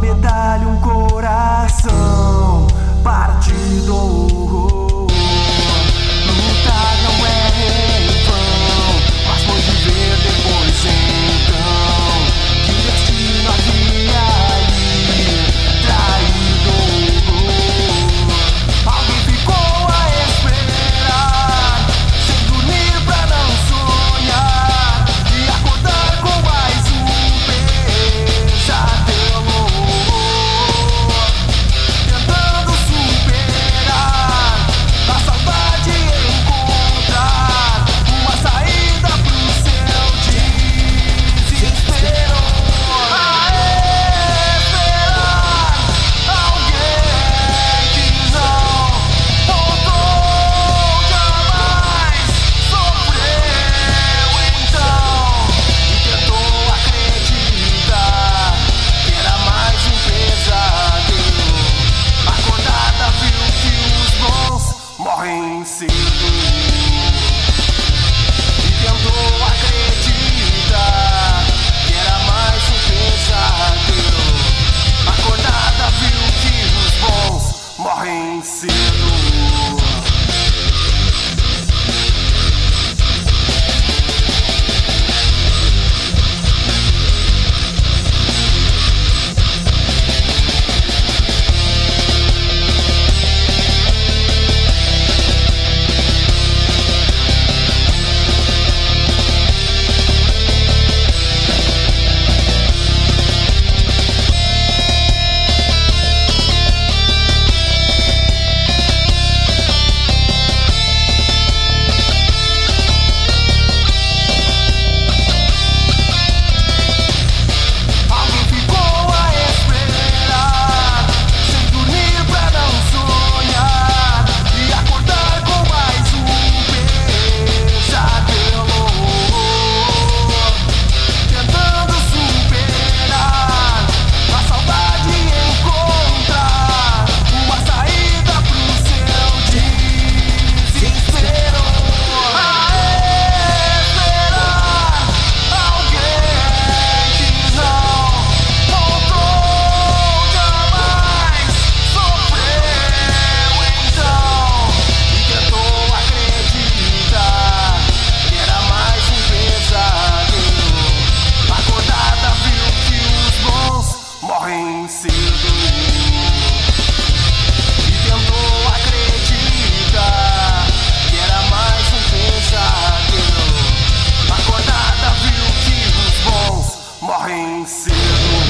medalha, um coração partido. Lutar não é em vão, mas foi viver depois então. Que o destino havia ali traído. Alguém ficou a esperar, sem dormir pra não sonhar, e acordar com mais um pesadelo. Tentando superar a saudade e encontrar uma saída pro seu desespero. A esperar alguém que não voltou, jamais sofreu então, e tentou acreditar que era mais um pesadelo. Acordada viu que os bons morrem cedo, e tentou acreditar que era mais um pesadelo. Acordada viu que os bons morrem cedo. Alguém ficou a esperar, sem dormir pra não sonhar, e acordar com mais um pesadelo. Tentando superar a saudade e encontrar uma saída pro seu desespero. A esperar alguém que não voltou, jamais sofreu então, e tentou acreditar que era mais um pesadelo. Acordada viu que os bons morrem cedo, e tentou acreditar que era mais um pesadelo. Acordada viu que os bons morrem cedo.